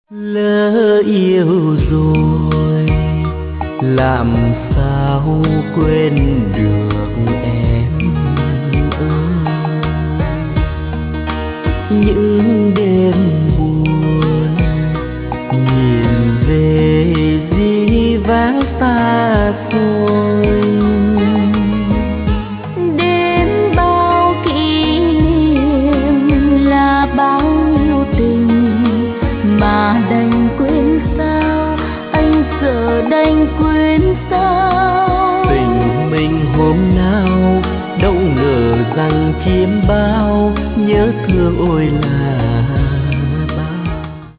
Lỡ yêu rồi làm sao quên được em ơi. Những đêm buồn nhìn về dĩ vãng xa xôi, đến bao kỷ niệm là bao nhiêu tình mà đành quên sao, anh sợ đành quên sao. Tình mình hôm nào đâu ngờ rằng chiếm bao nhớ thương ôi là